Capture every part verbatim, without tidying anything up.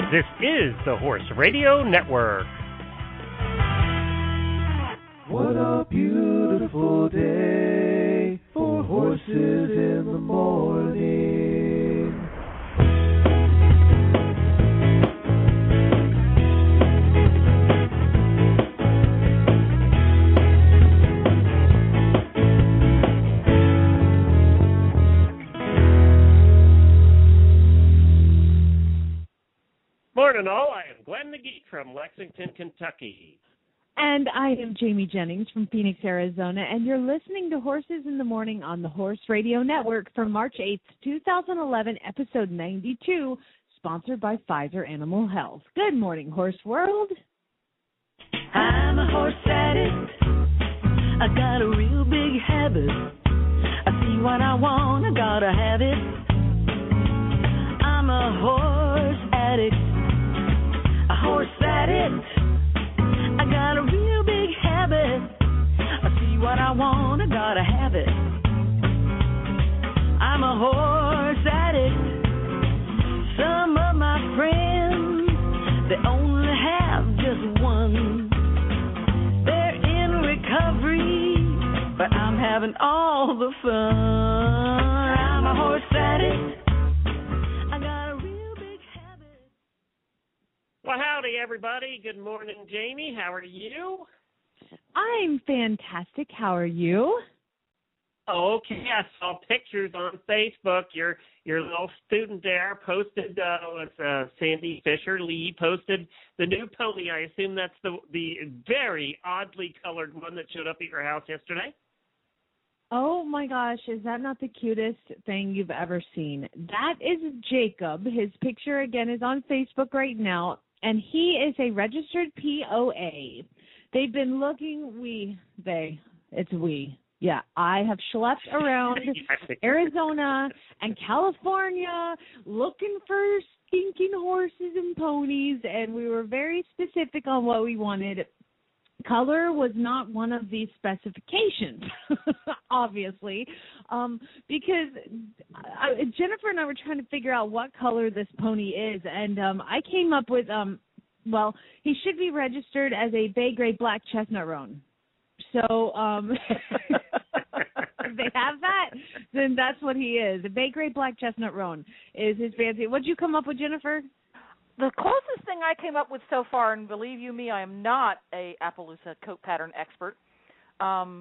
This is the Horse Radio Network. What a beautiful day for horses in the morning. Morning all, I am Glenn the Geek from Lexington, Kentucky. And I am Jamie Jennings from Phoenix, Arizona, and you're listening to Horses in the Morning on the Horse Radio Network for March eighth, twenty eleven, episode ninety-two, sponsored by Pfizer Animal Health. Good morning, Horse World. I'm a horse addict. I got a real big habit. I see what I want, I gotta have it. I'm a horse addict. A horse addict. I got a real big habit. I see what I want, I gotta have it. I'm a horse addict. Some of my friends, they only have just one. They're in recovery, but I'm having all the fun. I'm a horse addict. I got a real big habit. Well, howdy, everybody. Good morning, Jamie. How are you? I'm fantastic. How are you? Okay, I saw pictures on Facebook. Your your little student there posted, uh, with, uh, Sandy Fisher Lee posted the new pony. I assume that's the the very oddly colored one that showed up at your house yesterday. Oh, my gosh, is that not the cutest thing you've ever seen? That is Jacob. His picture, again, is on Facebook right now, and he is a registered P O A. They've been looking, we, they, it's we. Yeah, I have schlepped around Arizona and California looking for stinking horses and ponies, and we were very specific on what we wanted. Color was not one of these specifications, obviously, um, because I, Jennifer and I were trying to figure out what color this pony is, and um, I came up with, um, well, he should be registered as a bay gray black chestnut roan. So um, if they have that, then that's what he is. A bay gray black chestnut roan is his fancy. What did you come up with, Jennifer? The closest thing I came up with so far, and believe you me, I am not a Appaloosa coat pattern expert, um,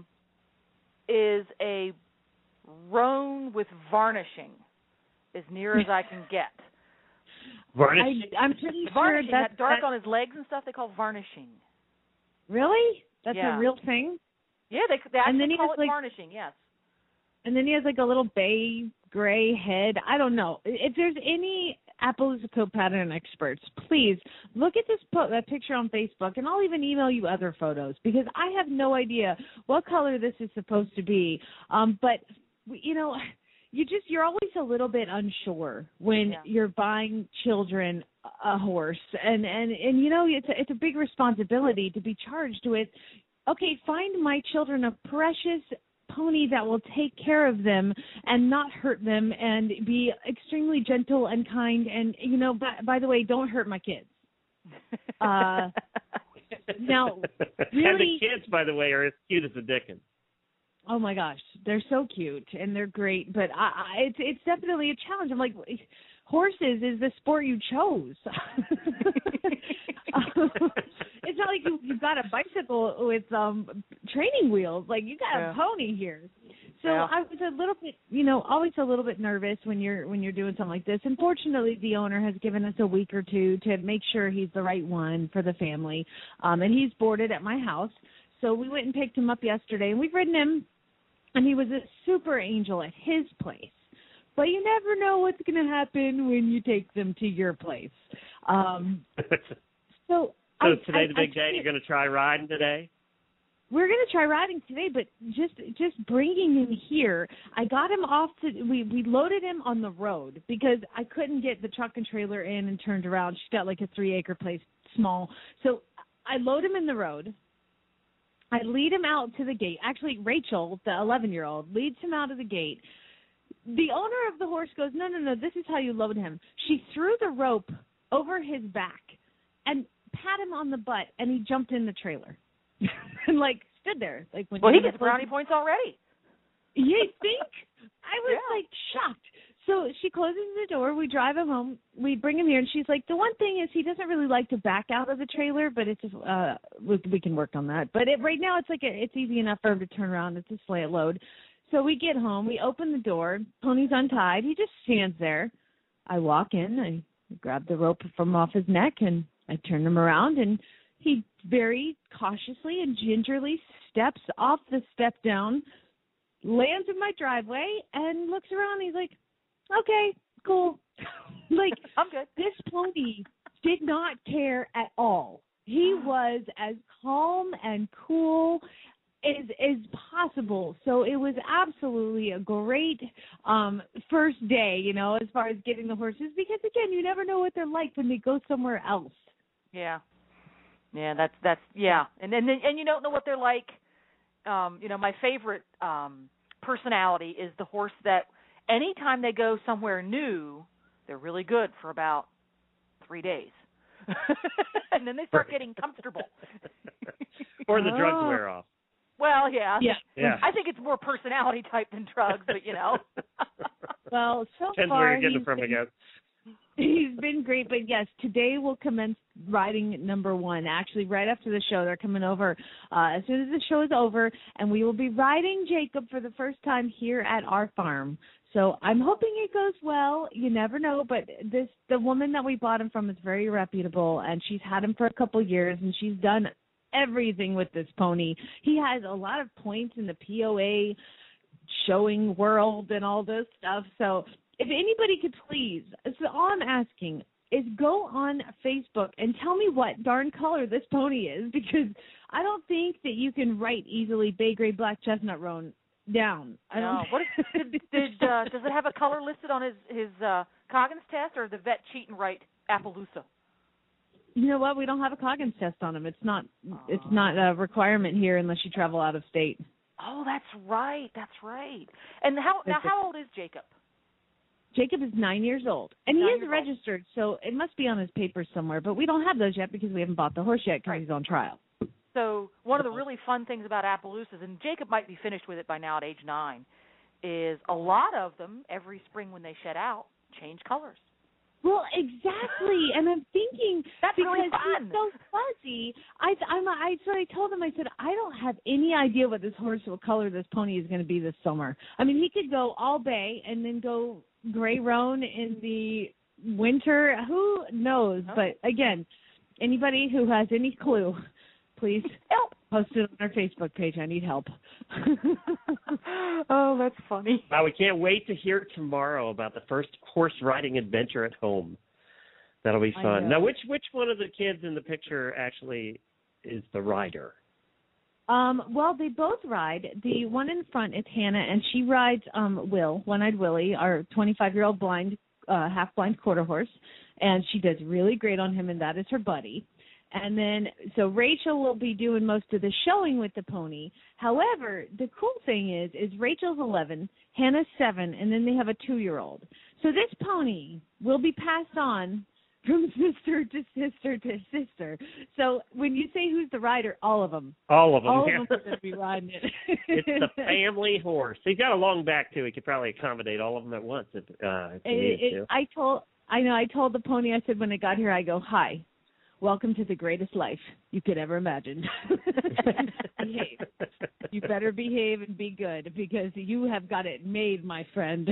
is a roan with varnishing, as near as I can get. Varnishing? I, I'm pretty sure varnishing, that's that dark that, on his legs and stuff, they call varnishing. Really? That's yeah. a real thing? Yeah, they, they actually and then he call has it like, varnishing, yes. And then he has like a little bay gray head. I don't know. If there's any Appaloosa coat pattern experts, please look at this po- that picture on Facebook, and I'll even email you other photos because I have no idea what color this is supposed to be. Um, but, you know, you just you're always a little bit unsure when yeah. you're buying children a horse, and, and, and you know, it's a, it's a big responsibility to be charged with, okay, find my children a precious pony that will take care of them and not hurt them and be extremely gentle and kind. And, you know, by, by the way, don't hurt my kids. Uh, now, really, and the kids, by the way, are as cute as the dickens. Oh, my gosh. They're so cute, and they're great. But I, I, it's it's definitely a challenge. I'm like, horses is the sport you chose. It's not like you, you've got a bicycle with um, training wheels. Like, you got yeah. a pony here. So yeah. I was a little bit, you know, always a little bit nervous when you're when you're doing something like this. And fortunately, the owner has given us a week or two to make sure he's the right one for the family. Um, and he's boarded at my house. So we went and picked him up yesterday, and we've ridden him, and he was a super angel at his place. But you never know what's going to happen when you take them to your place. Um, so... So I, today, I, the big I, day, you're going to try riding today? We're going to try riding today, but just just bringing him here, I got him off to, we, we loaded him on the road because I couldn't get the truck and trailer in and turned around. She's got like a three-acre place, small. So I load him in the road. I lead him out to the gate. Actually, Rachel, the eleven-year-old, leads him out of the gate. The owner of the horse goes, no, no, no, this is how you load him. She threw the rope over his back and pat him on the butt, and he jumped in the trailer and like stood there. Like when well, he was gets brownie points already. You think? I was Yeah. like shocked. So she closes the door. We drive him home. We bring him here, and she's like, the one thing is he doesn't really like to back out of the trailer, but it's uh we, we can work on that. But it, right now it's like a, it's easy enough for him to turn around. It's a slant load. So we get home. We open the door. Pony's untied. He just stands there. I walk in. I grab the rope from off his neck, and I turn him around, and he very cautiously and gingerly steps off the step down, lands in my driveway, and looks around. He's like, okay, cool. Like, I'm good. This pony did not care at all. He was as calm and cool as as possible. So it was absolutely a great um, first day, you know, as far as getting the horses, because, again, you never know what they're like when they go somewhere else. Yeah. Yeah, that's, that's yeah. And, and, and you don't know what they're like. Um, you know, my favorite um, personality is the horse that anytime they go somewhere new, they're really good for about three days. And then they start getting comfortable. Or the drugs Oh. wear off. Well, yeah. Yeah. Yeah. I think it's more personality type than drugs, but, you know. Well, so Depends far where you're getting he's it from, I been- guess. He's been great, but yes, today we'll commence riding number one. Actually, right after the show, they're coming over uh, as soon as the show is over, and we will be riding Jacob for the first time here at our farm. So I'm hoping it goes well. You never know, but this the woman that we bought him from is very reputable, and she's had him for a couple years, and she's done everything with this pony. He has a lot of points in the P O A showing world and all this stuff. So if anybody could please, so all I'm asking is go on Facebook and tell me what darn color this pony is, because I don't think that you can write easily Bay Gray Black Chestnut Roan down. I No. don't. What is, did, did, uh, does it have a color listed on his, his uh, Coggins test, or the vet cheat and write Appaloosa? You know what? We don't have a Coggins test on him. It's not. It's not a requirement here unless you travel out of state. Oh, that's right. That's right. And how now? How old is Jacob? Jacob is nine years old, and he Nine is years old. registered, so it must be on his papers somewhere. But we don't have those yet because we haven't bought the horse yet because Right. he's on trial. So one of the really fun things about Appaloosas, and Jacob might be finished with it by now at age nine, is a lot of them every spring when they shed out change colors. Well, exactly, and I'm thinking That's because really fun. he's so fuzzy. I, I'm, I, so I told him, I said, I don't have any idea what this horse, what color this pony is going to be this summer. I mean, he could go all bay and then go gray roan in the winter. Who knows? Oh. But again, anybody who has any clue, please Help. post it on our Facebook page. I need help. Oh, that's funny. Wow, we can't wait to hear tomorrow about the first horse riding adventure at home. That'll be I fun. know. Now, which which one of the kids in the picture actually is the rider? Um, well, they both ride. The one in front is Hannah, and she rides um, Will, One-Eyed Willie, our twenty-five-year-old blind, uh, half-blind quarter horse, and she does really great on him, and that is her buddy. And then, so Rachel will be doing most of the showing with the pony. However, the cool thing is, is Rachel's eleven, Hannah's seven, and then they have a two-year-old. So this pony will be passed on from sister to sister to sister. So when you say who's the rider, all of them. All of them. All yeah. of them are going to be riding it. It's the family horse. He's got a long back too. He could probably accommodate all of them at once if, uh, if he It, needed it, to. I told, I know, I told the pony, I said when I got here, I go, hi, welcome to the greatest life you could ever imagine. Behave. You better behave and be good because you have got it made, my friend.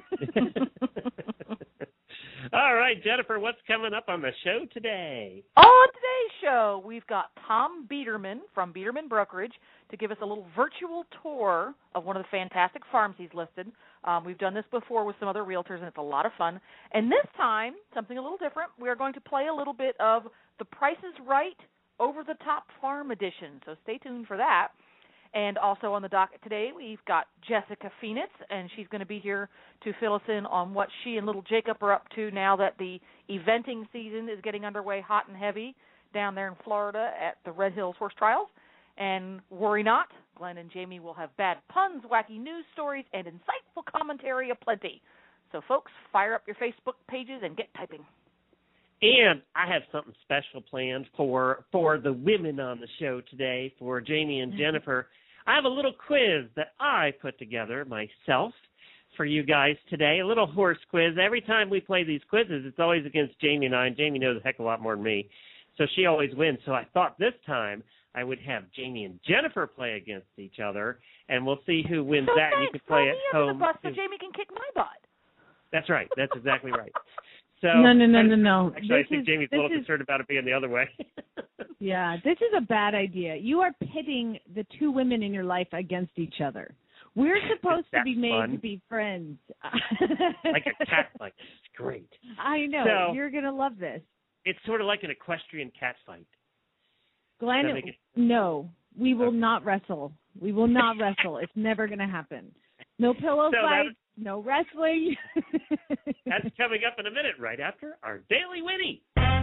All right, Jennifer, what's coming up on the show today? On today's show, we've got Tom Biederman from Biederman Brokerage to give us a little virtual tour of one of the fantastic farms he's listed. Um, we've done this before with some other realtors, and it's a lot of fun. And this time, something a little different, we are going to play a little bit of The Price is Right Over-the-Top Farm Edition, so stay tuned for that. And also on the docket today, we've got Jessica Phoenix, and she's going to be here to fill us in on what she and little Jacob are up to now that the eventing season is getting underway hot and heavy down there in Florida at the Red Hills Horse Trials. And worry not, Glenn and Jamie will have bad puns, wacky news stories, and insightful commentary aplenty. So, folks, fire up your Facebook pages and get typing. And I have something special planned for for the women on the show today, for Jamie and Jennifer. I have a little quiz that I put together myself for you guys today, a little horse quiz. Every time we play these quizzes, it's always against Jamie and I, and Jamie knows a heck of a lot more than me, so she always wins. So I thought this time I would have Jamie and Jennifer play against each other, and we'll see who wins so that. Thanks. You can play Throw at me under home. the bus too. so Jamie can kick my butt. That's right. That's exactly right. So no, no, no, no, no. Actually, this I think is, Jamie's a little is, concerned about it being the other way. Yeah, this is a bad idea. You are pitting the two women in your life against each other. We're supposed to be made fun. to be friends. Like a cat fight. It's great. I know. So, You're going to love this. It's sort of like an equestrian cat fight. Glenn, Does that make it- no, we will Okay. not wrestle. We will not wrestle. It's never going to happen. No pillow So that- fights, no wrestling. That's coming up in a minute, right after our Daily Winnie.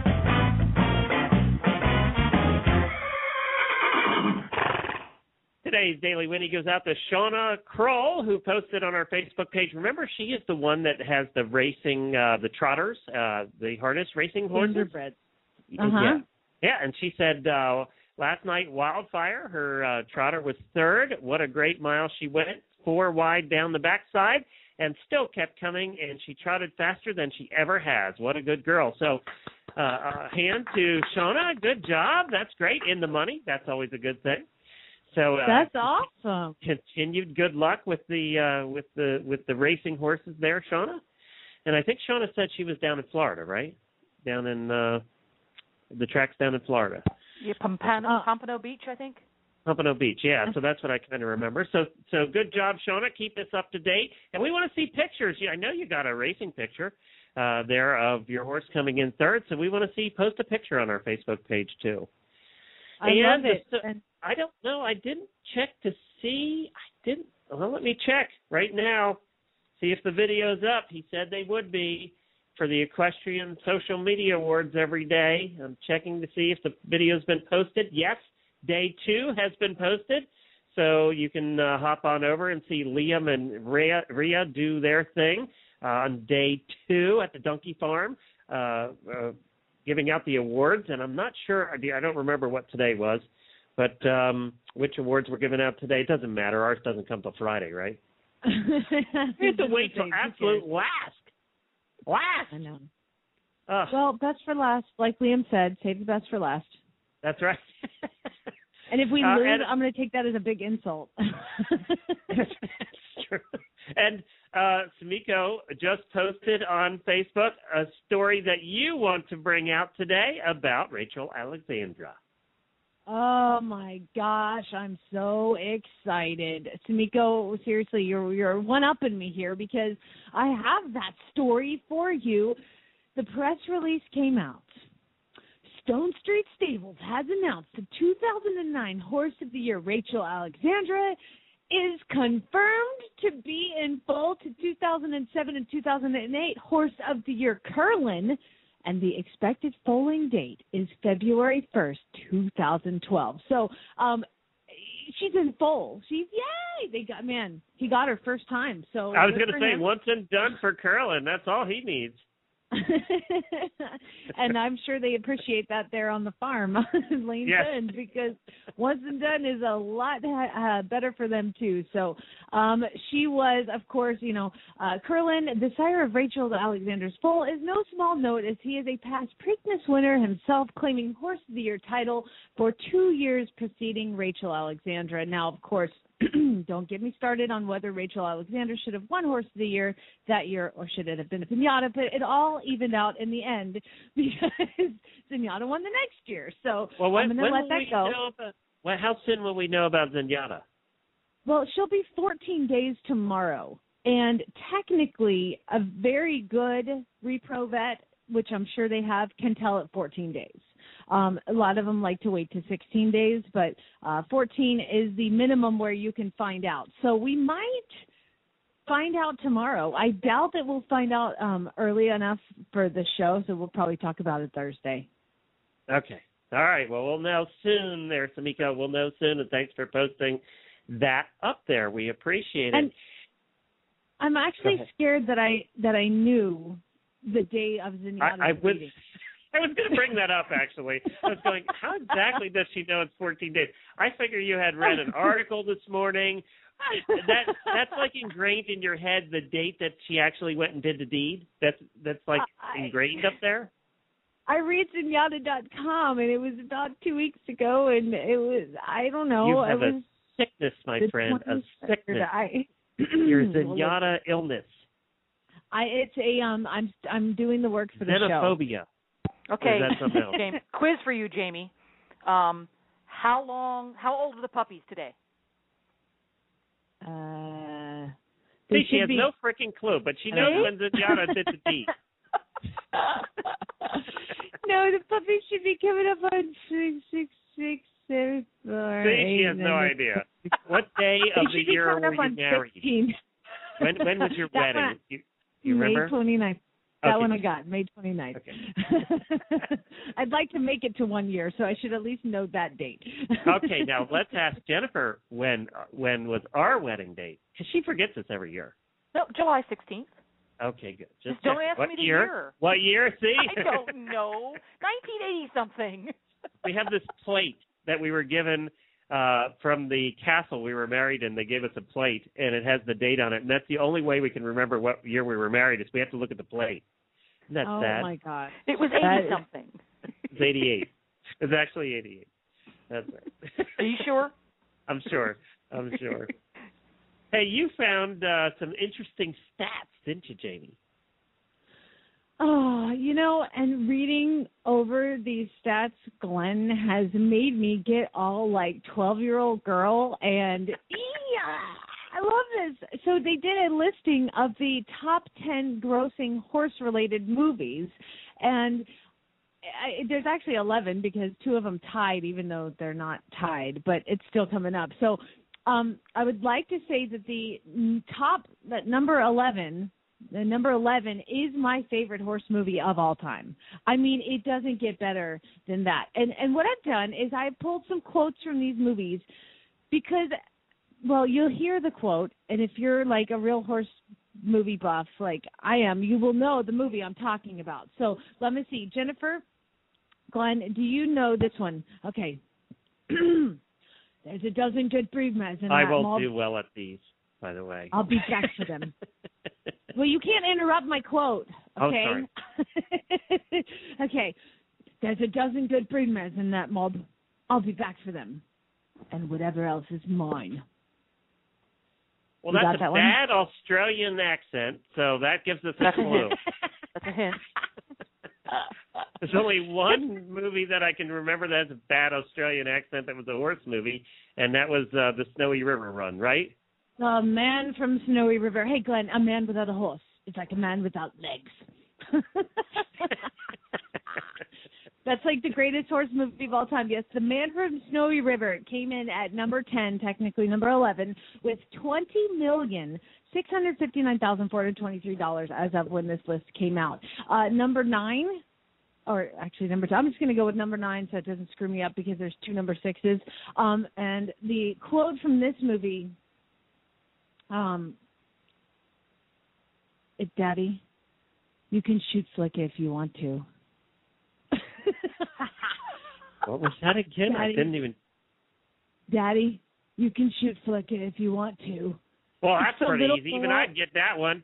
Today's Daily Winnie goes out to Shauna Kroll, who posted on our Facebook page. Remember, she is the one that has the racing, uh, the trotters, uh, the harness racing horses. Gingerbread. Yeah. Uh-huh. Yeah, and she said uh, last night, Wildfire, her uh, trotter was third. What a great mile she went, four wide down the backside, and still kept coming, and she trotted faster than she ever has. What a good girl. So uh, uh, hand to Shauna. Good job. That's great. In the money. That's always a good thing. So uh, That's awesome. Continued good luck with the uh, with the with the racing horses there, Shauna. And I think Shauna said she was down in Florida, right? Down in uh, the tracks down in Florida. Yeah, Pompano, Uh, Pompano Beach, I think. Pompano Beach, yeah. So that's what I kind of remember. So, so good job, Shauna. Keep this up to date, and we want to see pictures. Yeah, I know you got a racing picture uh, there of your horse coming in third. So we want to see. Post a picture on our Facebook page too. I and love it. The, And I don't know. I didn't check to see. I didn't. Well, let me check right now. See if the video's up. He said they would be for the Equestrian Social Media Awards every day. I'm checking to see if the video's been posted. Yes, day two has been posted. So you can uh, hop on over and see Liam and Rhea, Rhea do their thing uh, on day two at the Donkey Farm, uh, uh, giving out the awards. And I'm not sure. I don't remember what today was. But um, which awards were given out today, it doesn't matter. Ours doesn't come till Friday, right? We have to wait till absolute last. Last. I know. Ugh, Well, best for last, like Liam said, save the best for last. that's right. And if we Uh, lose, and- I'm going to take that as a big insult. That's true. And uh, Sumiko just posted on Facebook a story that you want to bring out today about Rachel Alexandra. Oh my gosh, I'm so excited. Sumiko, seriously, you're you're one upping me here because I have that story for you. The press release came out. Stone Street Stables has announced the two thousand nine Horse of the Year, Rachel Alexandra, is confirmed to be in full to two thousand seven and two thousand eight Horse of the Year Curlin. And the expected foaling date is February first, two thousand twelve. So um, she's in foal. She's, yay! They got, man, he got her first time. So I was good going to for say, him. once and done for Curlin. That's all he needs. And I'm sure they appreciate that there on the farm, Lane Yes. Bend, because once and done is a lot uh, better for them too. So um, she was, of course, you know, uh, Curlin, the sire of Rachel Alexander's foal, is no small note as he is a past Preakness winner himself, claiming Horse of the Year title for two years preceding Rachel Alexandra. Now, of course, don't get me started on whether Rachel Alexander should have won Horse of the Year that year or should it have been a Pinata, but it all evened out in the end because Zenyatta won the next year. So Well, when, I'm going when to let will that we go. know about, well, how soon will we know about Zenyatta? Well, she'll be fourteen days tomorrow. And technically, a very good repro vet, which I'm sure they have, can tell at fourteen days. Um, a lot of them like to wait to sixteen days, but uh, fourteen is the minimum where you can find out. So we might find out tomorrow. I doubt that we'll find out um, early enough for the show, so we'll probably talk about it Thursday. Okay. All right. Well, we'll know soon there, Sumiko. We'll know soon, and thanks for posting that up there. We appreciate it. And I'm actually ahead. scared that I that I knew the day of Zenyatta's I, I would. meeting. I was going to bring that up, actually. I was going, how exactly does she know it's fourteen days? I figure you had read an article this morning. That That's like ingrained in your head, the date that she actually went and did the deed. That's that's like ingrained up there? I read Zenyatta dot com, and it was about two weeks ago, and it was, I don't know. You have it was a sickness, my friend, a sickness. I, Your Zenyatta illness. I it's a um I'm I'm doing the work for the Xenophobia. show. Okay, Or is that something else? Jamie, quiz for you, Jamie. Um, how long? How old are the puppies today? Uh, See, she has be, no freaking clue, but she knows when Zenyatta did the deed. No, the puppies should be coming up on six six six seven four. See, she has no idea. What day of the year were you married? sixteen. When when was your That wedding? one, You, you remember? May twenty-ninth. That Okay. one I got, May twenty-ninth. Okay. I'd like to make it to one year, so I should at least know that date. Okay, now let's ask Jennifer when when was our wedding date? Because she forgets this every year. No, July sixteenth. Okay, good. Just, Just don't check. ask what me the year? year. What year? See? I don't know. nineteen eighty something. We have this plate that we were given uh, from the castle we were married in. They gave us a plate, and it has the date on it. And that's the only way we can remember what year we were married is we have to look at the plate. Isn't that Oh, sad? my God. It was That eighty is- something. It's eighty-eight. It's actually eighty-eight. That's right. Are you sure? I'm sure. I'm sure. Hey, you found uh, some interesting stats, didn't you, Jamie? Oh, you know, and reading over these stats, Glenn, has made me get all like twelve-year-old girl, and yeah, I love this. So they did a listing of the top ten grossing horse-related movies, and I, there's actually eleven because two of them tied, even though they're not tied, but it's still coming up. So um, I would like to say that the top, that number eleven, the number eleven is my favorite horse movie of all time. I mean, it doesn't get better than that. And and what I've done is I pulled some quotes from these movies because, well, you'll hear the quote, and if you're like a real horse movie buff like I am, you will know the movie I'm talking about. So let me see. Jennifer, Glenn, do you know this one? Okay. There's a dozen good breed mares in I that won't mall. do well at these, by the way. I'll be back for them. Well, you can't interrupt my quote, okay? Oh, sorry. Okay. There's a dozen good breed mares in that mob. I'll be back for them. And whatever else is mine. Well, You that's got a that one? bad Australian accent, so that gives us a That's a clue. hint. That's a hint. There's only one movie that I can remember that has a bad Australian accent that was a horse movie, and that was uh, the Snowy River Run, right? A man from Snowy River. Hey, Glenn, a man without a horse. It's like a man without legs. That's like the greatest horse movie of all time. Yes, The Man from Snowy River came in at number ten, technically number eleven, with twenty million six hundred fifty-nine thousand four hundred twenty-three dollars as of when this list came out. Uh, number nine, or actually number two. I'm just going to go with number nine so it doesn't screw me up because there's two number sixes. Um, and the quote from this movie, um, it, Daddy, you can shoot Flicka if you want to. What was that again? Daddy. I didn't even... Daddy, you can shoot Flicka if you want to. Well, that's A pretty little easy. Even boy. I'd get that one.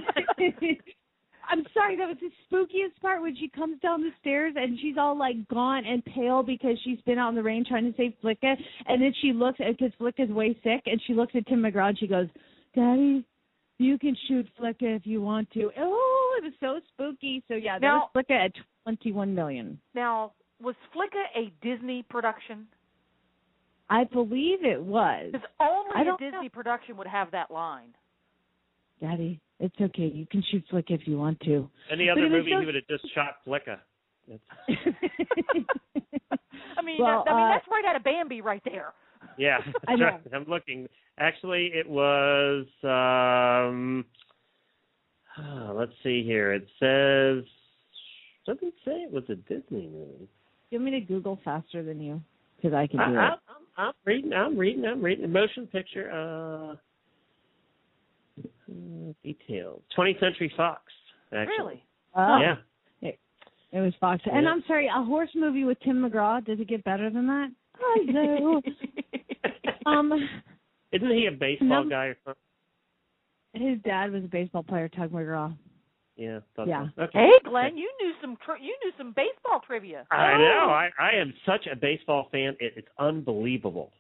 I'm sorry, that was the spookiest part when she comes down the stairs and she's all like gaunt and pale because she's been out in the rain trying to save Flicka, and then she looks, because Flicka's way sick, and she looks at Tim McGraw and she goes, Daddy, you can shoot Flicka if you want to. Oh, it was so spooky. So yeah, that Now- was Flicka at twenty-one million. Now, was Flicka a Disney production? I believe it was. Because only I a don't Disney know. production would have that line. Daddy, it's okay. You can shoot Flicka if you want to. Any But other it was movie, so- he would have just shot Flicka. That's, I mean, Well, that, I mean uh, that's right out of Bambi right there. yeah, I that's know. right. I'm looking. Actually, it was... Um, oh, let's see here. It says... Doesn't say it was a Disney movie. You want me to Google faster than you? Because I can I, do I, it. I'm, I'm reading. I'm reading. I'm reading. Motion picture. Uh, uh, details. twentieth Century Fox. Actually. Really? Oh. Yeah. Hey. It was Fox. Yeah. And I'm sorry, a horse movie with Tim McGraw, does it get better than that? I know. um, Isn't he a baseball num- guy or something? His dad was a baseball player, Tug McGraw. Yeah. thought Yeah. so. Okay. Hey, Glenn, you knew some tri- you knew some baseball trivia. I know. I, I am such a baseball fan. It, it's unbelievable.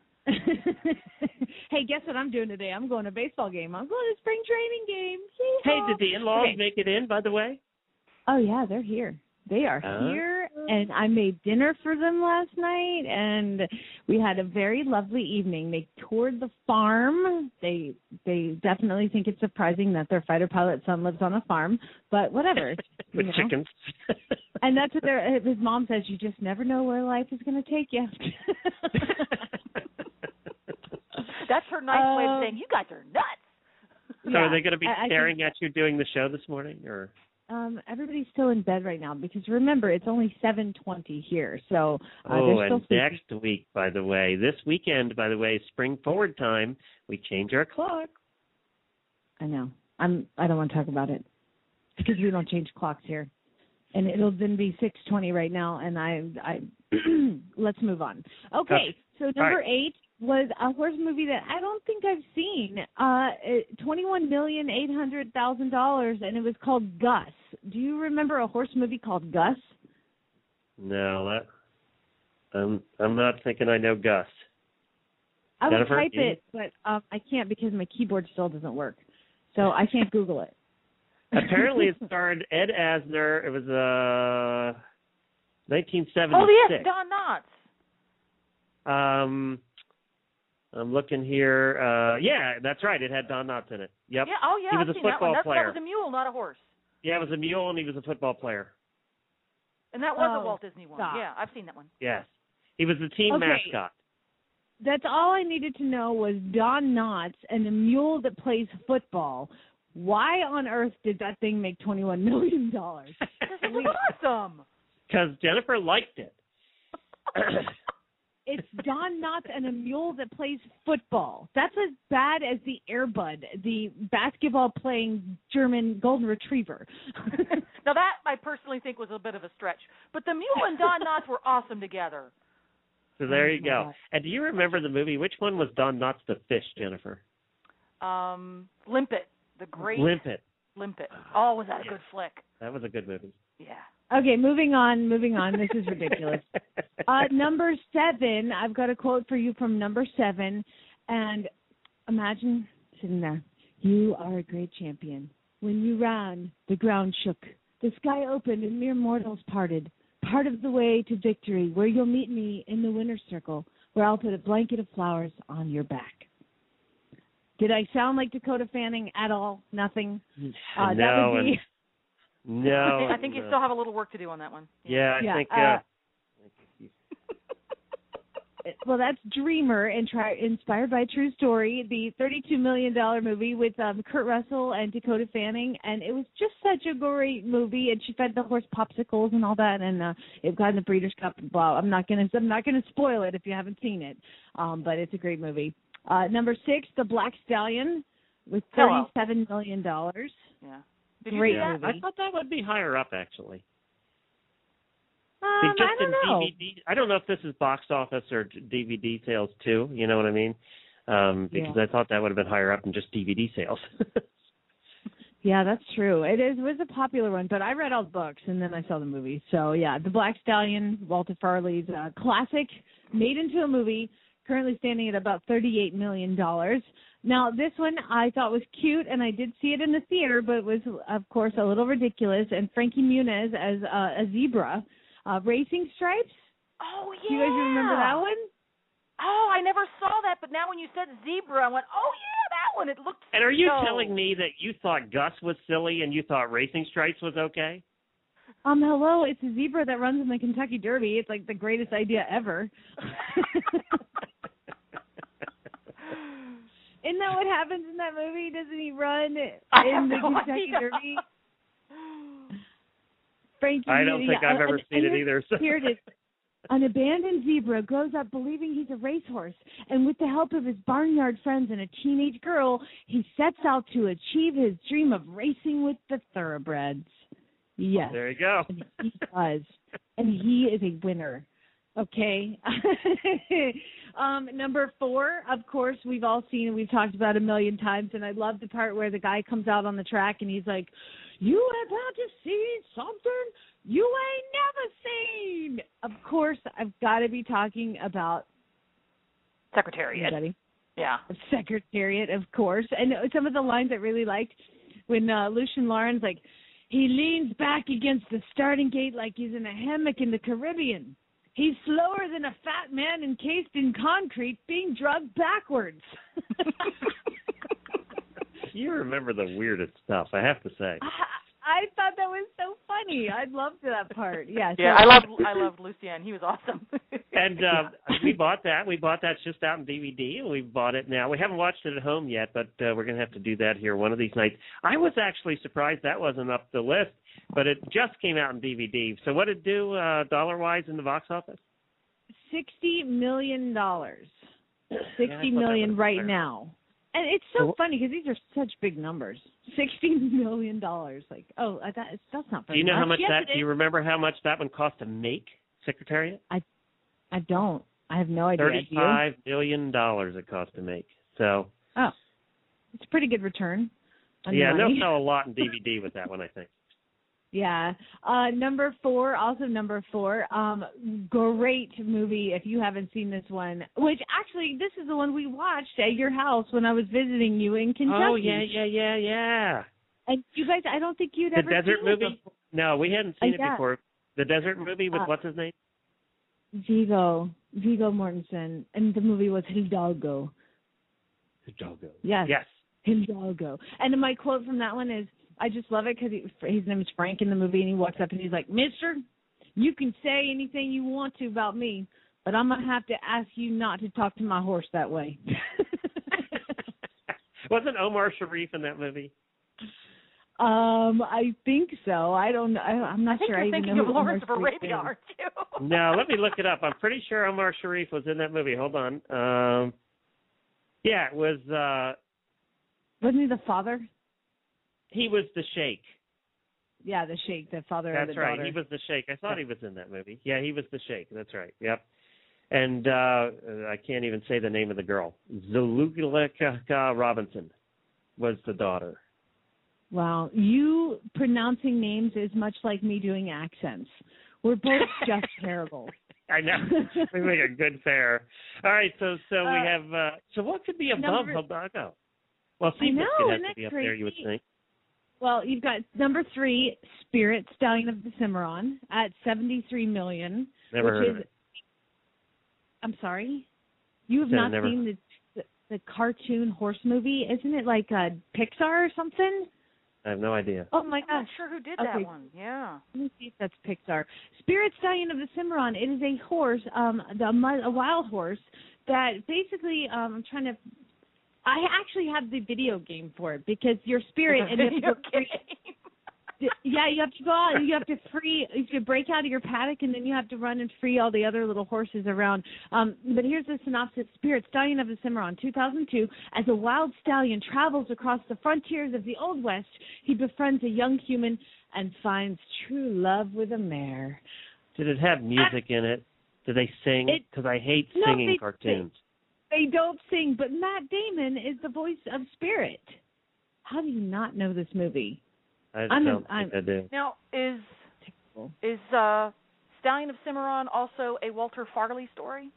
Hey, guess what I'm doing today? I'm going to a baseball game. I'm going to a spring training game. Hey, Yeehaw. did the in-laws Okay. make it in, by the way? Oh, yeah, they're here. They are Uh, here, and I made dinner for them last night, and we had a very lovely evening. They toured the farm. They they definitely think it's surprising that their fighter pilot son lives on a farm, but whatever. It's, you With know. chickens. And that's what their his mom says. You just never know where life is going to take you. That's her nice way of Um, saying you guys are nuts. So Yeah, are they going to be I- I staring think- at you doing the show this morning, or? Um, everybody's still in bed right now because remember it's only seven twenty here, so uh, Oh, they're still and sleeping. next week, by the way, this weekend, by the way, spring forward time, we change our clock. I know. I'm. I don't want to talk about it because we don't change clocks here, and it'll then be six twenty right now. And I, I let's move on. Okay, Okay. so number right. eight was a horse movie that I don't think I've seen. Uh, twenty-one million eight hundred thousand dollars, and it was called Gus. Do you remember a horse movie called Gus? No, that, I'm I'm not thinking I know Gus. I would Jennifer, type you? it, but um, I can't because my keyboard still doesn't work, so I can't Google it. Apparently, it starred Ed Asner. It was uh, nineteen seventy-six. Oh yes, Don Knotts. Um, I'm looking here. Uh, yeah, that's right. It had Don Knotts in it. Yep. Yeah. Oh yeah, He was I've a seen that football one. That's, player. That was a mule, not a horse. Yeah, it was a mule, and he was a football player. And that was Oh, a Walt Disney one. stop. Yeah, I've seen that one. Yes. He was the team Okay. mascot. That's all I needed to know was Don Knotts and a mule that plays football. Why on earth did that thing make twenty-one million dollars? This was awesome. Because Jennifer liked it. It's Don Knotts and a mule that plays football. That's as bad as the Air Bud, the basketball-playing German golden retriever. Now that I personally think was a bit of a stretch, but the mule and Don Knotts were awesome together. So there Oh, you my go. God. And do you remember the movie? Which one was Don Knotts the fish, Jennifer? Um, Limpet, the great Limpet. Limpet. Oh, was that a Yeah. good flick? That was a good movie. Yeah. Okay, moving on, moving on. This is ridiculous. Uh, number seven, I've got a quote for you from number seven. And imagine sitting there. You are a great champion. When you ran, the ground shook. The sky opened and mere mortals parted. Part of the way to victory, where you'll meet me in the winner's circle, where I'll put a blanket of flowers on your back. Did I sound like Dakota Fanning at all? Nothing? Uh, no, that would be... and, no. I think, I think you no. still have a little work to do on that one. Yeah, I Yeah, think. uh, Uh, Well, that's Dreamer, and try, inspired by a true story, the thirty-two million dollars movie with um, Kurt Russell and Dakota Fanning, and it was just such a great movie. And she fed the horse popsicles and all that, and uh, it got in the Breeders' Cup. Well, I'm not gonna, I'm not gonna spoil it if you haven't seen it, um, but it's a great movie. Uh, number six, The Black Stallion, with Hello. thirty-seven million dollars. Yeah. Did you Great see that? yeah, movie. I thought that would be higher up, actually. Um, See, I just don't in know. D V D, I don't know if this is box office or D V D sales too. You know what I mean? Um, because Yeah. I thought that would have been higher up than just D V D sales. Yeah, that's true. It is was a popular one, but I read all the books and then I saw the movie. So yeah, The Black Stallion, Walter Farley's uh, classic, made into a movie, currently standing at about thirty-eight million dollars. Now this one I thought was cute, and I did see it in the theater, but it was of course a little ridiculous. And Frankie Muniz as uh, a zebra, uh, Racing Stripes. Oh yeah. Do you guys remember that one? Oh, I never saw that, but now when you said zebra, I went, oh yeah, that one. It looked. And are you so... telling me that you thought Gus was silly and you thought Racing Stripes was okay? Um, hello, it's a zebra that runs in the Kentucky Derby. It's like the greatest idea ever. Isn't that what happens in that movie? Doesn't he run I in have the no Kentucky idea. Derby? Frankie, I don't think yeah, I've ever and- seen and it either. So. Here it is. An abandoned zebra grows up believing he's a racehorse, and with the help of his barnyard friends and a teenage girl, he sets out to achieve his dream of racing with the thoroughbreds. Yes. There you go. And he does. And he is a winner. Okay. um, number four, of course, we've all seen and we've talked about a million times, and I love the part where the guy comes out on the track and he's like, you about to see something you ain't never seen. Of course, I've got to be talking about Secretariat. Anybody? Yeah. Secretariat, of course. And some of the lines I really liked when uh, Lucien Lauren's like, he leans back against the starting gate like he's in a hammock in the Caribbean. He's slower than a fat man encased in concrete being drugged backwards. You remember the weirdest stuff, I have to say. I, I thought that was so funny. I loved that part. Yeah, so Yeah, I love I loved Lucien. He was awesome. And uh, we bought that. We bought that just out in D V D, and we bought it now. We haven't watched it at home yet, but uh, we're going to have to do that here one of these nights. I was actually surprised that wasn't up the list, but it just came out in D V D. So what did it do uh, dollar-wise in the box office? sixty million dollars. sixty yeah, million right fair. now. And it's so funny because these are such big numbers. sixty million dollars. Like, oh, that, that's not very Do you know much. how much yes, that, do you remember how much that one cost to make, Secretariat? I I don't. I have no idea. thirty-five million dollars it cost to make. So. Oh, it's a pretty good return. On Yeah, the they'll money. sell a lot in D V D with that one, I think. Yeah. Uh, number four, also number four, um, great movie if you haven't seen this one, which actually this is the one we watched at your house when I was visiting you in Kentucky. Oh, yeah, yeah, yeah, yeah. And you guys, I don't think you'd The ever desert seen movie? it before. No, we hadn't seen Uh, it yeah. before. The desert movie with Uh, what's his name? Viggo, Viggo Mortensen, and the movie was Hidalgo. Hidalgo. Yes. Yes. Hidalgo. And my quote from that one is, I just love it because his name is Frank in the movie, and he walks up and he's like, Mister, you can say anything you want to about me, but I'm going to have to ask you not to talk to my horse that way. Wasn't Omar Sharif in that movie? um, I think so. I don't know. I'm not I think sure. you're I even thinking know of who Lawrence of Omar Sharif Arabia, is. aren't you? No, let me look it up. I'm pretty sure Omar Sharif was in that movie. Hold on. Um, yeah, it was, uh, Wasn't he the father? he was the Sheikh. Yeah, the sheikh, the father of That's the right. daughter. He was the Sheikh. I thought he was in that movie. Yeah, he was the Sheikh. That's right. Yep. And uh, I can't even say the name of the girl. Zalulika Robinson was the daughter. Wow. You pronouncing names is much like me doing accents. We're both just terrible. I know. We make a good pair. All right, so so Uh, we have. Uh, so what could be above number- Hidalgo? Well, I know, Seabiscuit has isn't to that be up there, you would crazy? think. Well, you've got number three, Spirit, Stallion of the Cimarron, at seventy-three million. Never which heard is, of it. I'm sorry? You have Said not never- seen the, the the cartoon horse movie? Isn't it like a Pixar or something? I have no idea. Oh, my I'm not gosh. sure who did Okay. that one. Yeah. Let me see if that's Pixar. Spirit Stallion of the Cimarron. It is a horse, um, the, a wild horse that basically, um, I'm trying to. I actually have the video game for it because your spirit It's a and you video have to free, game. yeah, you have to go out and you have to free, you have to break out of your paddock and then you have to run and free all the other little horses around. Um, but here's the synopsis: Spirit Stallion of the Cimarron, two thousand two. As a wild stallion travels across the frontiers of the Old West, he befriends a young human and finds true love with a mare. Did it have music in it? Did they sing? It- Because I hate No, singing they- cartoons. They don't sing, but Matt Damon is the voice of Spirit. How do you not know this movie? I I'm a- don't I'm- think I do. Now, is is uh, Stallion of Cimarron also a Walter Farley story?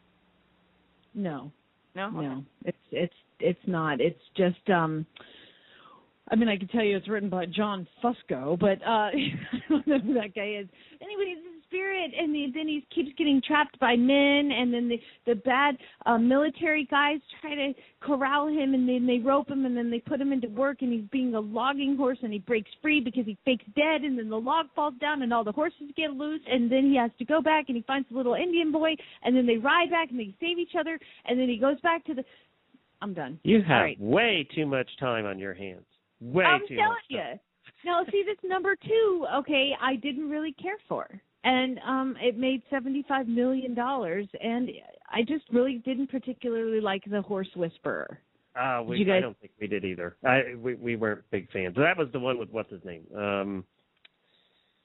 No, No. Okay. no, it's it's it's not. It's just um. I mean, I can tell you it's written by John Fusco, but uh, I don't know who that guy is. Anyway, it's a spirit, and the, then he keeps getting trapped by men, and then the the bad uh, military guys try to corral him, and then they rope him, and then they put him into work, and he's being a logging horse, and he breaks free because he fakes dead, and then the log falls down, and all the horses get loose, and then he has to go back, and he finds the little Indian boy, and then they ride back, and they save each other, and then he goes back to the. I'm done. You have All right. way too much time on your hands. Way I'm too telling much you. time. Now, see, this number two, okay, I didn't really care for. And um, it made seventy-five million dollars, and I just really didn't particularly like The Horse Whisperer. Uh, we, you guys- I don't think we did either. I, we, we weren't big fans. That was the one with, what's his name? Um,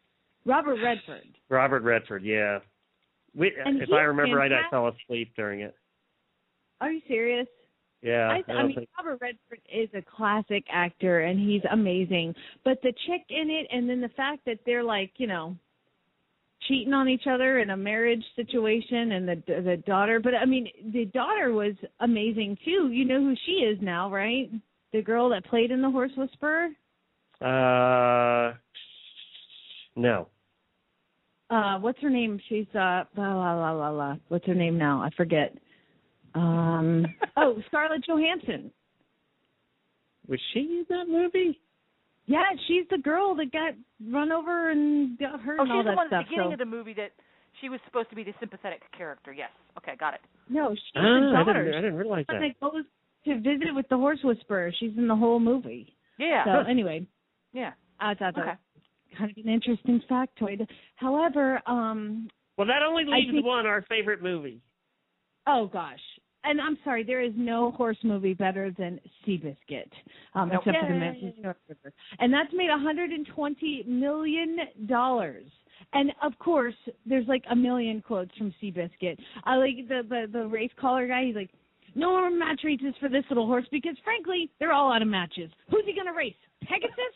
Robert Redford. Robert Redford, yeah. We, And if he's I remember right, I fantastic. fell asleep during it. Are you serious? Yeah. I, I, I don't mean, think, Robert Redford is a classic actor, and he's amazing. But the chick in it, and then the fact that they're like, you know, cheating on each other in a marriage situation, and the the daughter. But I mean, the daughter was amazing too. You know who she is now, right? The girl that played in The Horse Whisperer. uh, no. Uh, what's her name? She's uh, la la la la la. What's her name now? I forget. Um, oh, Scarlett Johansson. Was she in that movie? Yeah, she's the girl that got run over and got hurt Oh, and all she's the that one at stuff. the beginning so. of the movie that she was supposed to be the sympathetic character. Yes. Okay, got it. No, she's Ah, the I daughter. didn't, I didn't realize She's that. the one that goes to visit with the Horse Whisperer. She's in the whole movie. Yeah. So anyway, Yeah. I thought that Okay. was kind of an interesting factoid. However, um, Well, that only I leaves think- one, our favorite movie. oh gosh. And I'm sorry, there is no horse movie better than Seabiscuit, um, Nope. except for the Yay. Memphis North River. And that's made one hundred twenty million dollars. And of course, there's like a million quotes from Seabiscuit. I like the, the, the race caller guy, he's like, no more match races for this little horse because frankly, they're all out of matches. Who's he going to race? Pegasus?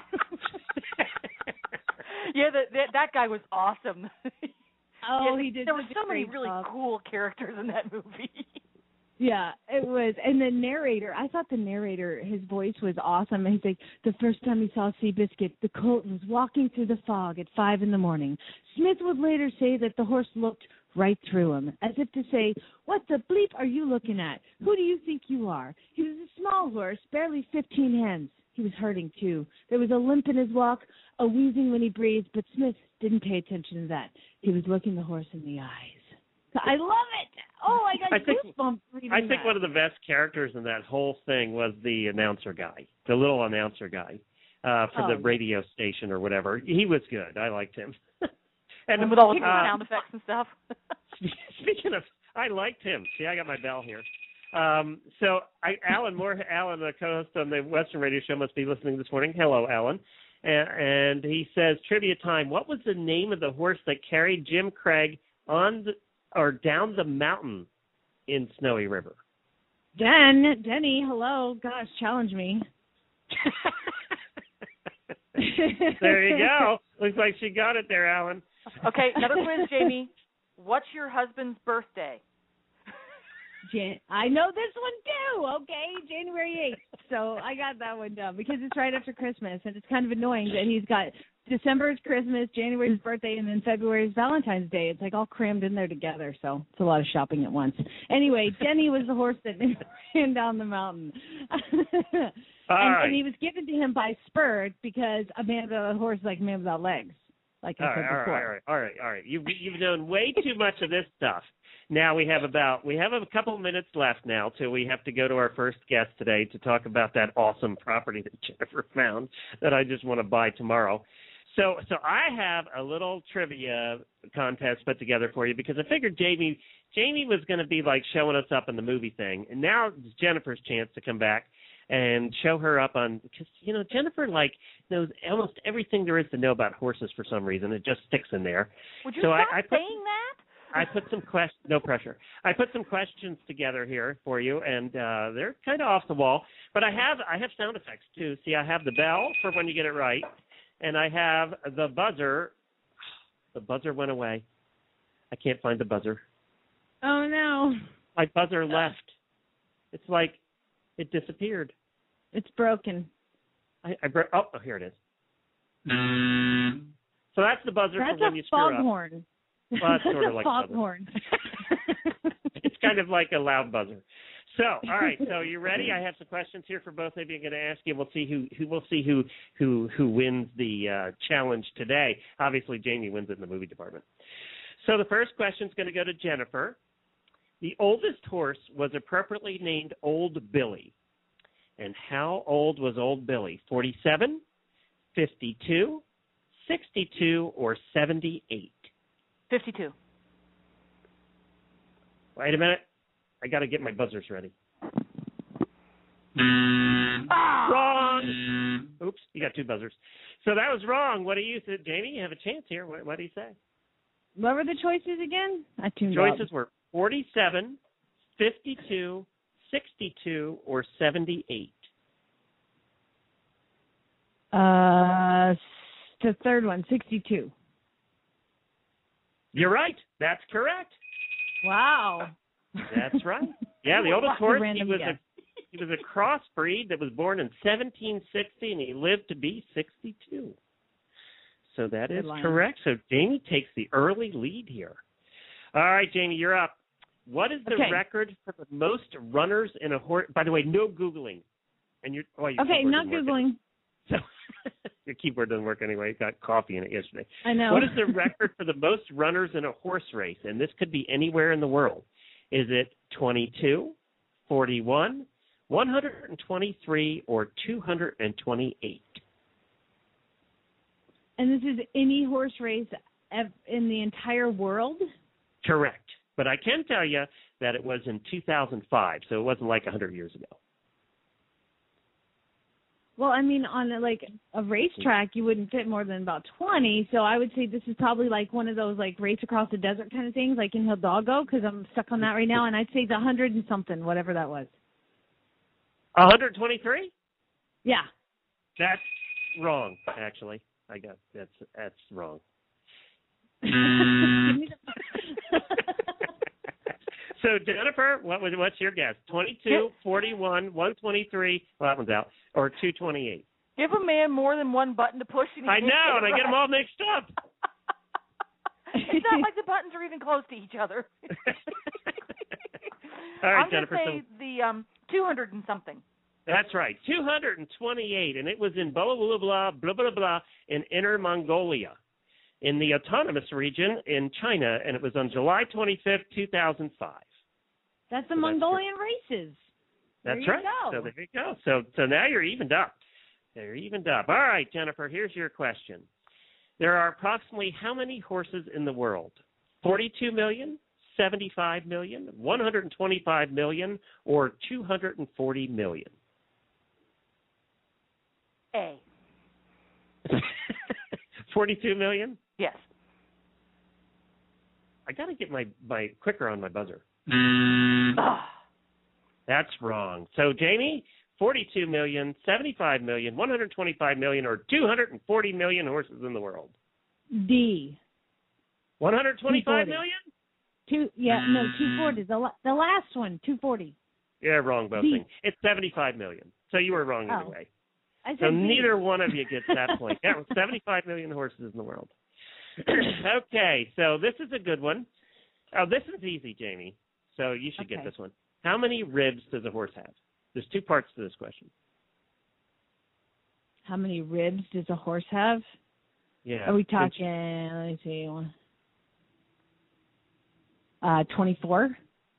Yeah, that that that guy was awesome. Oh, Yeah, he did There were such a so many great really job. cool characters in that movie. Yeah, it was. And the narrator, I thought the narrator, his voice was awesome. And he's like, the first time he saw Seabiscuit, the colt was walking through the fog at five in the morning. Smith would later say that the horse looked right through him, as if to say, what the bleep are you looking at? Who do you think you are? He was a small horse, barely fifteen hands. He was hurting, too. There was a limp in his walk, a wheezing when he breathed, but Smith didn't pay attention to that. He was looking the horse in the eyes. I love it. Oh, I got I think- goosebumps reading I think that. one of the best characters in that whole thing was the announcer guy, the little announcer guy uh, for Oh, the yeah. radio station or whatever. He was good. I liked him. and And with all the uh, sound effects and stuff. Speaking of, I liked him. See, I got my bell here. Um, so, I, Alan Moore, Alan, the co-host on the Western Radio Show, must be listening this morning. Hello, Alan. And, and he says, trivia time. What was the name of the horse that carried Jim Craig on the, or down the mountain in Snowy River? Den, Denny, hello. Gosh, challenge me. There you go. Looks like she got it there, Alan. Okay, another quiz, Jamie. What's your husband's birthday? Jan- I know this one too, okay? January eighth. So I got that one done because it's right after Christmas, and it's kind of annoying that he's got December's Christmas, January's birthday, and then February's Valentine's Day. It's like all crammed in there together, so it's a lot of shopping at once. Anyway, Denny was the horse that ran down the mountain. and, right. and he was given to him by Spur because a man without a horse is like a man without legs, like I All said right, all before. right, all right, all right, all right. You've you've known way too much of this stuff. Now we have about we have a couple minutes left now till we have to go to our first guest today to talk about that awesome property that Jennifer found that I just want to buy tomorrow. So so I have a little trivia contest put together for you because I figured Jamie Jamie was going to be like showing us up in the movie thing, and now it's Jennifer's chance to come back and show her up on, because you know Jennifer like knows almost everything there is to know about horses for some reason. It just sticks in there. Would you So I- stop I put- saying that? I put some questions, no pressure. I put some questions together here for you, and uh, they're kind of off the wall. But I have I have sound effects too. See, I have the bell for when you get it right, and I have the buzzer. The buzzer went away. I can't find the buzzer. Oh, no. My buzzer left. It's like it disappeared. It's broken. I, I bro- oh, oh, here it is. So that's the buzzer That's for when a you screw up. foghorn. Well, it's sort of like a buzzer. foghorn. It's kind of like a loud buzzer. So, all right. So, you ready? I have some questions here for both of you. I'm going to ask you. We'll see who, who we'll see who who who wins the uh, challenge today. Obviously, Jamie wins it in the movie department. So, the first question is going to go to Jennifer. The oldest horse was appropriately named Old Billy. And how old was Old Billy? forty-seven, fifty-two, sixty-two, or seventy-eight? fifty-two. Wait a minute. I got to get my buzzers ready. Ah! Wrong. Oops, you got two buzzers. So that was wrong. What do you say, Jamie? You have a chance here. What, what do you say? What were the choices again? I tuned Choices out. were forty-seven, fifty-two, sixty-two, or seventy-eight. Uh, the third one, sixty-two. You're right. That's correct. Wow. That's right. Yeah, the oldest Lots of horse, he random was guess. a he was a crossbreed that was born in seventeen sixty, and he lived to be sixty-two. So that is Good line. correct. So Jamie takes the early lead here. All right, Jamie, you're up. What is the Okay. record for the most runners in a horse? By the way, no Googling. And you're oh, your Okay, keyboard not doesn't work. Googling. So your keyboard doesn't work anyway. It got coffee in it yesterday. I know. What is the record for the most runners in a horse race? And this could be anywhere in the world. Is it twenty-two, forty-one, one hundred twenty-three, or two hundred twenty-eight? And this is any horse race ev- in the entire world? Correct. But I can tell you that it was in two thousand five, so it wasn't like one hundred years ago. Well, I mean, on a, like a racetrack, you wouldn't fit more than about twenty. So I would say this is probably like one of those like race across the desert kind of things, like in Hidalgo, because I'm stuck on that right now. And I'd say the hundred and something, whatever that was. one hundred twenty-three? Yeah. That's wrong, actually. I got that's that's wrong. Give me the- So Jennifer, what was what's your guess? twenty-two, forty-one, one twenty-three. Well, that one's out. Or two twenty-eight. Give a man more than one button to push. And he I can't know, and get it I get them right. all mixed up. It's not like the buttons are even close to each other. All right, I'm Jennifer. gonna say So the um two hundred and something. that's right, two hundred twenty-eight, and it was in blah blah blah blah blah blah in Inner Mongolia, in the autonomous region in China, and it was on July twenty-fifth, two thousand five. That's the So that's Mongolian races. There That's you right. go. So there you go. So so now you're evened up. You're evened up. All right, Jennifer, here's your question. There are approximately how many horses in the world? forty-two million, seventy-five million, one hundred twenty-five million, or two hundred forty million? A. forty-two million? Yes. I got to get my, my quicker on my buzzer. Ugh. That's wrong. So, Jamie, forty-two million, seventy-five million, one hundred twenty-five million, or two hundred forty million horses in the world? D. one hundred twenty-five two forty. million? Two. Yeah. No. Two forty. The la- the last one. Two forty. Yeah, wrong both D. things. It's seventy-five million. So you were wrong either Oh. way. I said So D. neither one of you gets that point. There were seventy-five million horses in the world. Okay, so this is a good one. Oh, this is easy, Jamie. So you should get Okay. this one. How many ribs does a horse have? There's two parts to this question. How many ribs does a horse have? Yeah. Are we Since- talking? Let me see. one- Uh, twenty-four.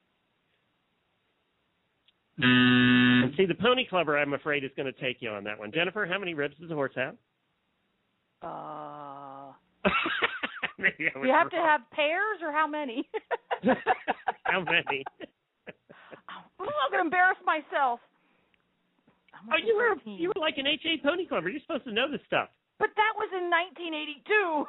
And see, the Pony Clubber, I'm afraid, is going to take you on that one. Jennifer, how many ribs does a horse have? Uh, Maybe I do was you have to wrong. have pairs or how many? How many? I'm not going to embarrass myself. I'm Oh, gonna you say were thirteen. you were like an H A Pony Clubber. You're supposed to know this stuff. But that was in nineteen eighty-two.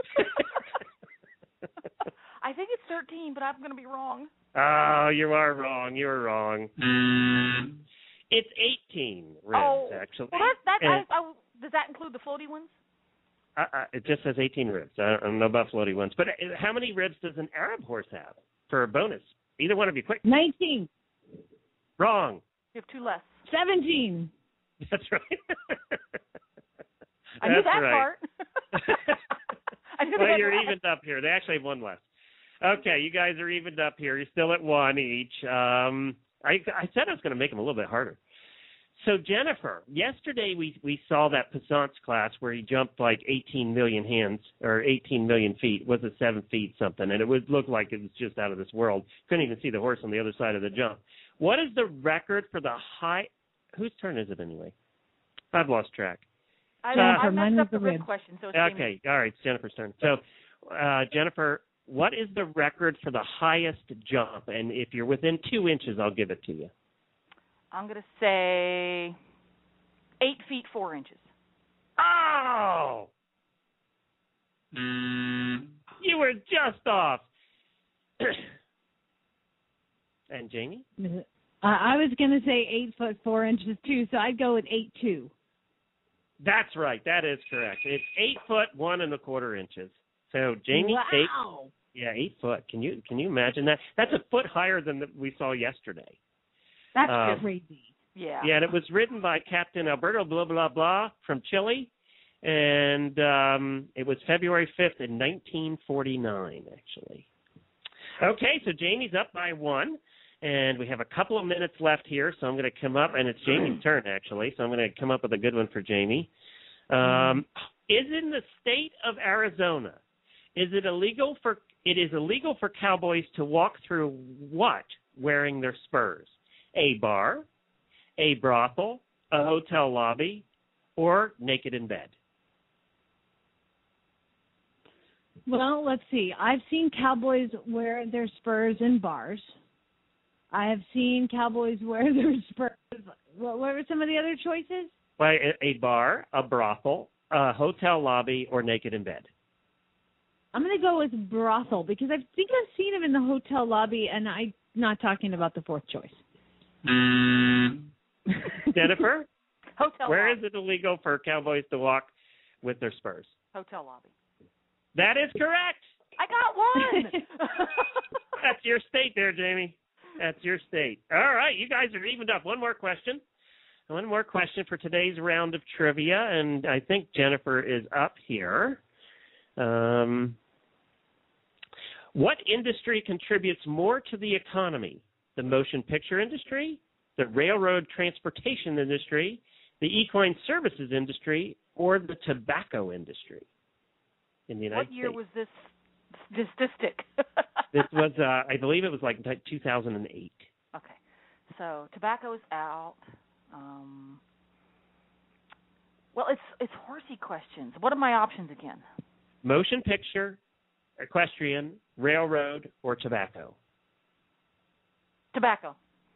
I think it's thirteen, but I'm going to be wrong. Oh, you are wrong. You were wrong. It's eighteen ribs, oh, actually. well, that, that, And- I, I, does that include the floaty ones? Uh, uh, it just says eighteen ribs. I don't, I don't know about floaty ones. But uh, how many ribs does an Arab horse have for a bonus? Either one of you, quick. Nineteen. Wrong. You have two less. Seventeen. That's right. I knew That's that right. part. I knew Well, that you're part. evened up here. They actually have one less. Okay, you guys are evened up here. You're still at one each. Um, I, I said I was going to make them a little bit harder. So, Jennifer, yesterday we, we saw that Passant's class where he jumped like eighteen million hands or eighteen million feet. Was it seven feet something? And it would look like it was just out of this world. Couldn't even see the horse on the other side of the jump. What is the record for the high – whose turn is it anyway? I've lost track. I, Jennifer, I mine messed was up the the rib rib. question, so it's Okay, all right, it's Jennifer's turn. So, uh, Jennifer, what is the record for the highest jump? And if you're within two inches, I'll give it to you. I'm going to say Eight feet four inches. Oh! You were just off. And Jamie? Uh, I was going to say eight foot four inches too, so I'd go with eight two. That's right. That is correct. It's eight foot one and a quarter inches. So Jamie, wow. eight, yeah, eight foot. Can you can you imagine that? That's a foot higher than the, we saw yesterday. That's um, crazy. Yeah. Yeah, and it was written by Captain Alberto blah blah blah from Chile, and um, it was February fifth in nineteen forty-nine, actually. Okay, so Jamie's up by one. And we have a couple of minutes left here, so I'm going to come up, and it's Jamie's turn, actually, so I'm going to come up with a good one for Jamie. Um, is in the state of Arizona, is it illegal for it is illegal for cowboys to walk through what wearing their spurs? A bar, a brothel, a hotel lobby, or naked in bed? Well, let's see. I've seen cowboys wear their spurs in bars. I have seen cowboys wear their spurs. What, what were some of the other choices? Well, a, a bar, a brothel, a hotel lobby, or naked in bed. I'm going to go with brothel because I think I've seen them in the hotel lobby, and I'm not talking about the fourth choice. Jennifer? Hotel Where lobby. is it illegal for cowboys to walk with their spurs? Hotel lobby. That is correct. I got one. That's your state there, Jamie. That's your state. All right, you guys are evened up. One more question. One more question for today's round of trivia, and I think Jennifer is up here. Um, what industry contributes more to the economy? The motion picture industry, the railroad transportation industry, the equine services industry, or the tobacco industry in the United What year States? was this this statistic? This was, uh, I believe it was like two thousand eight. Okay. So tobacco is out. Um, well, it's it's horsey questions. What are my options again? Motion picture, equestrian, railroad, or tobacco? Tobacco.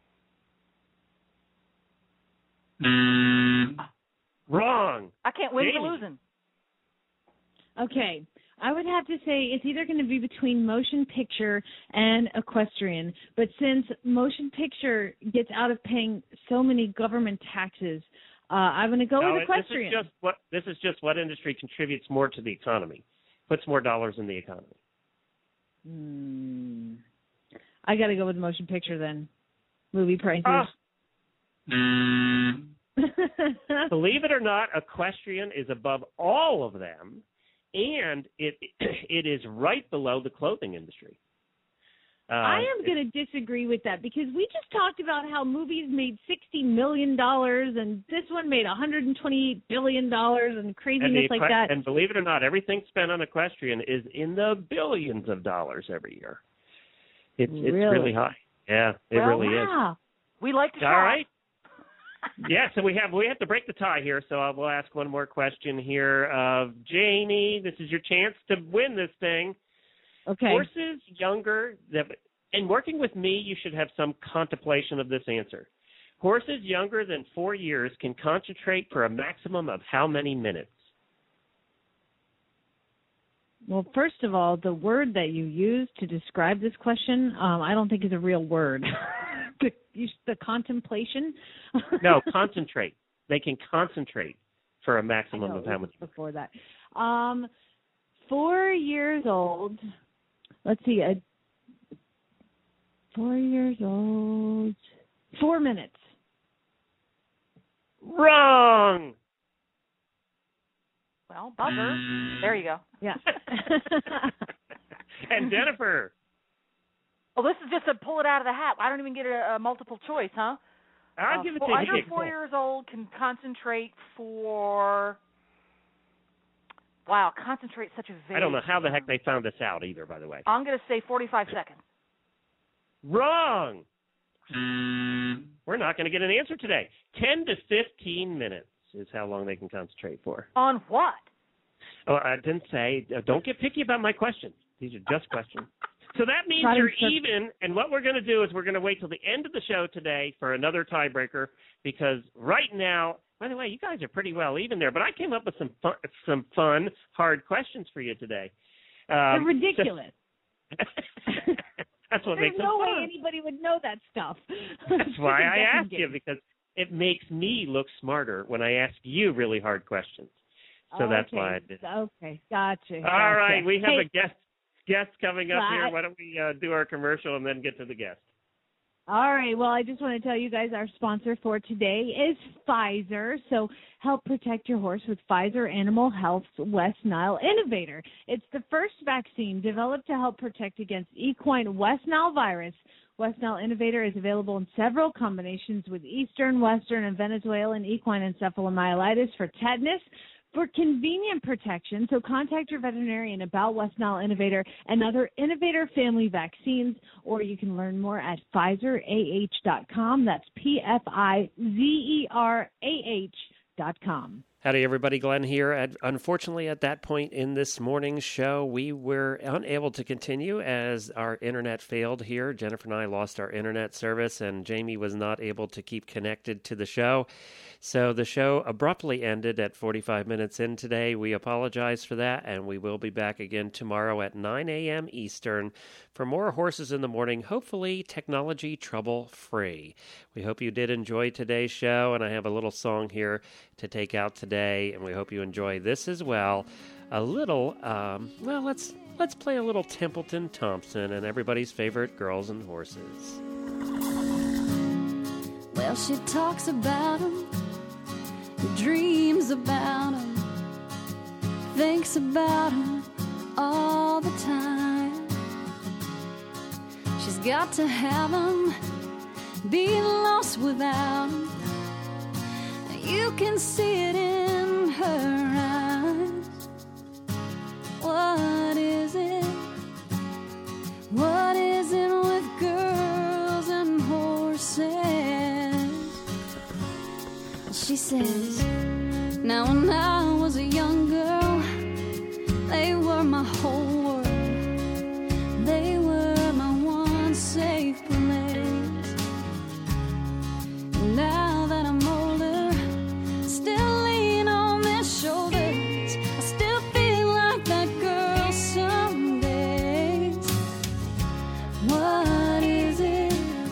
Wrong. I can't win for Jamie. losing. Okay. I would have to say it's either going to be between motion picture and equestrian. But since motion picture gets out of paying so many government taxes, uh, I'm going to go No, with it- equestrian. This is just what this is just what industry contributes more to the economy, puts more dollars in the economy. Hmm. I got to go with motion picture then. Movie prices. Ah. Believe it or not, equestrian is above all of them, and it it is right below the clothing industry. Uh, I am going to disagree with that because we just talked about how movies made sixty million dollars and this one made one hundred twenty-eight billion dollars and craziness and the like equi- that. And believe it or not, everything spent on equestrian is in the billions of dollars every year. It's it's Really? really high. Yeah, it Well, really is. Wow. We like to All shop. right. Yeah, so we have we have to break the tie here. So I will ask one more question here of Janie. This is your chance to win this thing. Okay. Horses younger that, and working with me, you should have some contemplation of this answer. Horses younger than four years can concentrate for a maximum of how many minutes? Well, first of all, the word that you used to describe this question, um, I don't think is a real word. the, you, the contemplation? No, concentrate. They can concentrate for a maximum I know, of how much? before that. Um, four years old. Let's see. A, four years old. Four minutes. Wrong. Well, buzzer. There you go. Yeah. And Jennifer. Oh, this is just a pull it out of the hat. I don't even get a, a multiple choice, huh? I'll Uh, give it four, to you. under Okay, four cool. years old can concentrate for. Wow, concentrate such a vague. I don't know how the heck they found this out either, by the way. I'm going to say forty-five seconds. Wrong. We're not going to get an answer today. ten to fifteen minutes is how long they can concentrate for. On what? Oh, I didn't say. Uh, don't get picky about my questions. These are just questions. So that means Try to you're set- even, and what we're going to do is we're going to wait till the end of the show today for another tiebreaker, because right now By the way, you guys are pretty well even there, but I came up with some fun, some fun, hard questions for you today. They're Um, ridiculous. so- That's what There's makes them no fun. way anybody would know that stuff. That's why I Guessing asked you, game. because it makes me look smarter when I ask you really hard questions. So that's okay. why I did. Okay, gotcha. All gotcha. right, we have hey, a guest guest coming up Well, here. I- Why don't we uh, do our commercial and then get to the guest? All right. Well, I just want to tell you guys our sponsor for today is Pfizer. So help protect your horse with Pfizer Animal Health's West Nile Innovator. It's the first vaccine developed to help protect against equine West Nile virus. West Nile Innovator is available in several combinations with Eastern, Western, and Venezuelan equine encephalomyelitis for tetanus. For convenient protection, so contact your veterinarian about West Nile Innovator and other Innovator family vaccines, or you can learn more at Pfizer A H dot com. That's P F I Z E R A H dot com. Howdy, everybody. Glenn here. At, unfortunately, at that point in this morning's show, we were unable to continue as our internet failed here. Jennifer and I lost our internet service, and Jamie was not able to keep connected to the show. So the show abruptly ended at forty-five minutes in today. We apologize for that, and we will be back again tomorrow at nine a.m. Eastern for more Horses in the Morning, hopefully technology trouble-free. We hope you did enjoy today's show, and I have a little song here to take out today, and we hope you enjoy this as well. A little, um, well, let's let's play a little Templeton Thompson and everybody's favorite Girls and Horses. Well, she talks about him, dreams about him, thinks about him all the time. She's got to have him, be lost without him. You can see it in her eyes. What is it? What is it with girls and horses? She says, now when I was a young girl, they were my whole world. They were my one safe place. Now that I'm older, still lean on their shoulders. I still feel like that girl some days. What is it?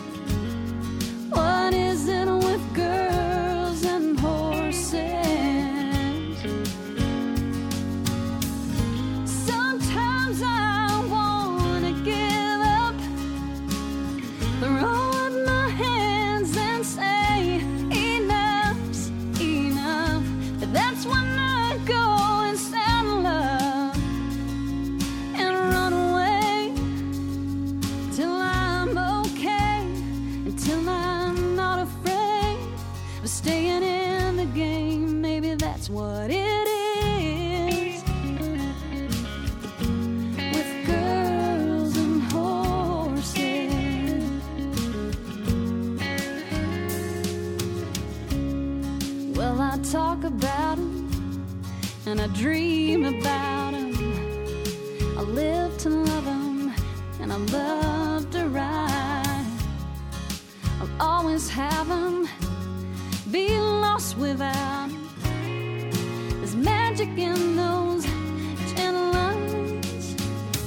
What is it with girls and horses? Sometimes I wanna give up, throw up my hands and say enough's enough. But that's when I go and saddle up and run away till I'm okay, until I'm not afraid of staying in the game. Maybe that's what it is with girls and horses. Well, I talk about 'em and I dream about 'em. I live to love 'em and I love to ride. I'll always have 'em, be lost without 'em. There's magic in those gentle lines.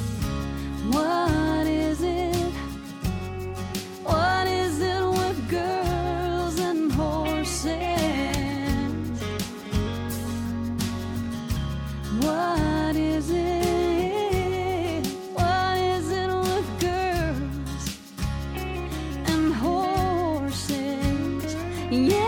What is it? What is it with girls and horses? What is it? What is it with girls and horses? Yeah.